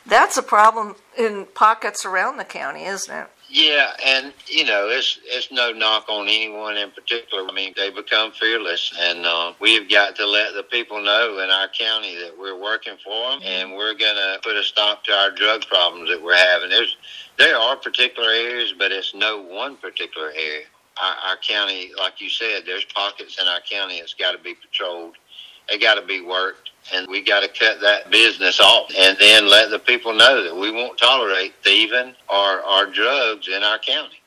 That's a problem in pockets around the county, isn't it? Yeah, and it's no knock on anyone in particular. I mean, they become fearless, and we've got to let the people know in our county that we're working for them, and we're going to put a stop to our drug problems that we're having. There are particular areas, but it's no one particular area. Our county, like you said, there's pockets in our county that's got to be patrolled. They got to be worked, and we got to cut that business off and then let the people know that we won't tolerate thieving or drugs in our county.